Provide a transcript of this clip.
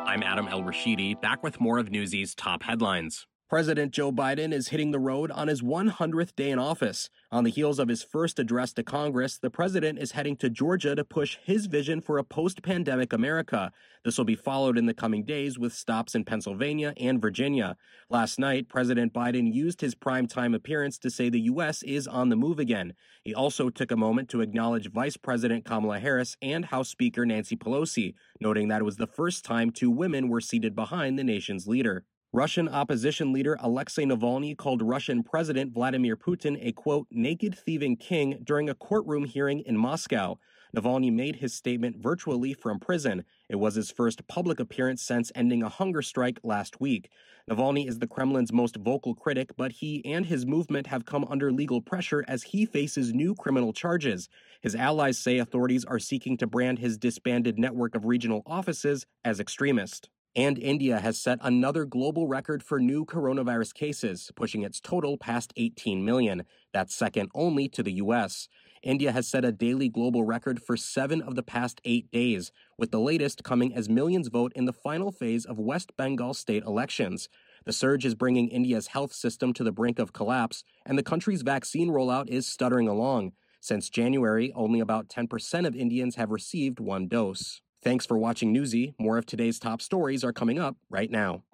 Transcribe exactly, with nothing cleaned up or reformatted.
I'm Adam El-Rashidi, back with more of Newsy's top headlines. President Joe Biden is hitting the road on his one hundredth day in office. On the heels of his first address to Congress, the president is heading to Georgia to push his vision for a post-pandemic America. This will be followed in the coming days with stops in Pennsylvania and Virginia. Last night, President Biden used his primetime appearance to say the U S is on the move again. He also took a moment to acknowledge Vice President Kamala Harris and House Speaker Nancy Pelosi, noting that it was the first time two women were seated behind the nation's leader. Russian opposition leader Alexei Navalny called Russian President Vladimir Putin a, quote, naked thieving king during a courtroom hearing in Moscow. Navalny made his statement virtually from prison. It was his first public appearance since ending a hunger strike last week. Navalny is the Kremlin's most vocal critic, but he and his movement have come under legal pressure as he faces new criminal charges. His allies say authorities are seeking to brand his disbanded network of regional offices as extremist. And India has set another global record for new coronavirus cases, pushing its total past eighteen million. That's second only to the U S. India has set a daily global record for seven of the past eight days, with the latest coming as millions vote in the final phase of West Bengal state elections. The surge is bringing India's health system to the brink of collapse, and the country's vaccine rollout is stuttering along. Since January, only about ten percent of Indians have received one dose. Thanks for watching Newsy. More of today's top stories are coming up right now.